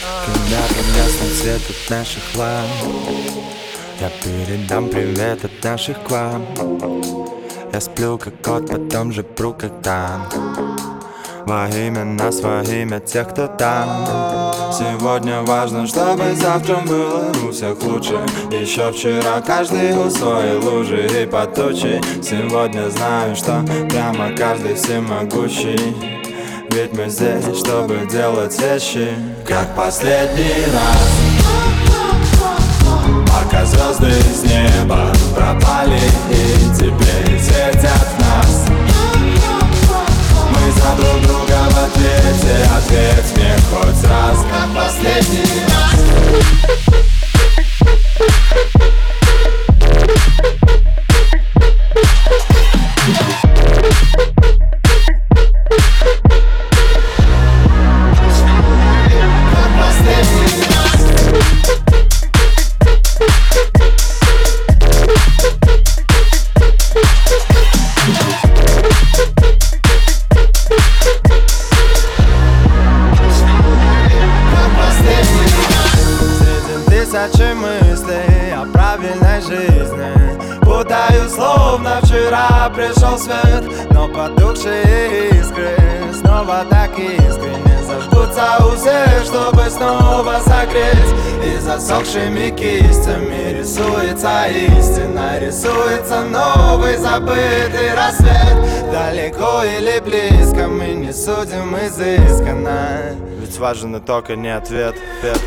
Когда погаснет свет от наших ламп, я передам привет от наших к вам. Я сплю как кот, потом же пру как танк. Во имя нас, во имя тех, кто там. Сегодня важно, чтобы завтра было у всех лучше. Еще вчера каждый у своей лужи и под тучей. Сегодня знаю, что прямо каждый всемогущий. Ведь мы здесь, чтобы делать вещи как последний раз. Пока звезды с неба пропали и теперь светят в нас. Мы за друг друга в ответе, ответь мне хоть раз, как последний раз. Тысячи мыслей о правильной жизни путаю, словно вчера пришел свет. Но потухшие искры снова так искренне зажгутся у всех, чтобы снова согреть. И засохшими кистями рисуется истина, рисуется новый забытый рассвет. Далеко или близко мы не судим изысканно, ведь важен итог, а не ответ.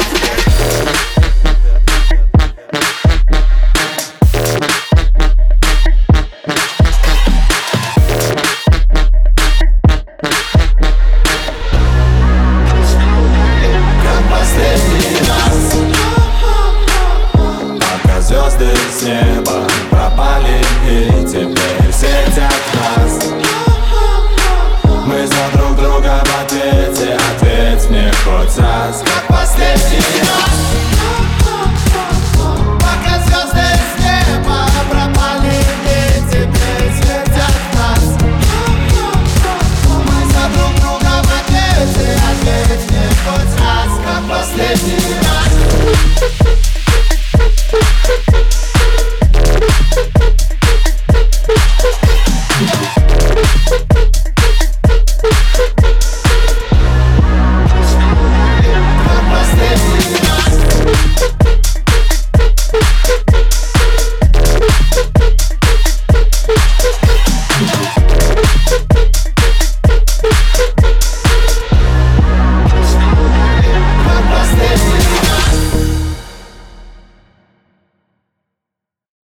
Звезды с неба пропали и теперь светят нас. Мы за друг друга в ответе, ответь мне хоть раз, как последний раз.